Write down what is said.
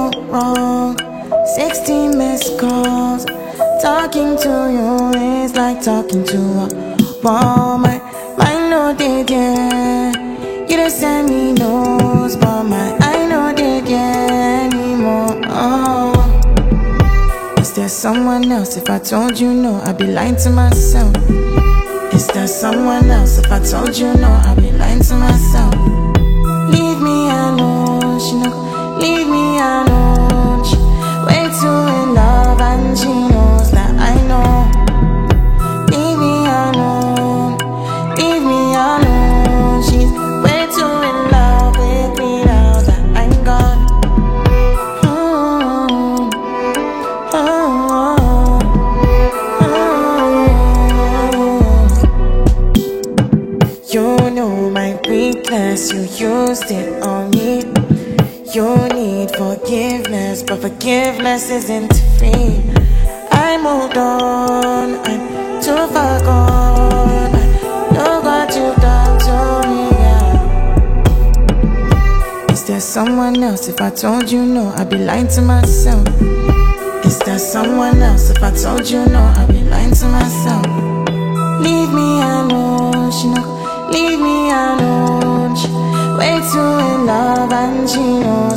go wrong? 16 missed calls. Talking to you is like talking to a wall. My mind no did, yeah. You don't send me notes, but my I know did, yeah, anymore. Oh. Is there someone else? If I told you no, I'd be lying to myself. Is there someone else? If I told you no, I'd be lying to myself. Leave me alone, she no leave me alone. She way too in love and she knows that I know. Leave me alone, leave me alone. She's way too in love with me now that I'm gone. You know my weakness, you used it on me. You need forgiveness, but forgiveness isn't free. I moved on, I'm too far gone. I know what you've done to me, yeah. Is there someone else? If I told you no, I'd be lying to myself. Is there someone else? If I told you no, I'd be lying to myself. Leave me alone, she no leave me alone. She way too in love and she knows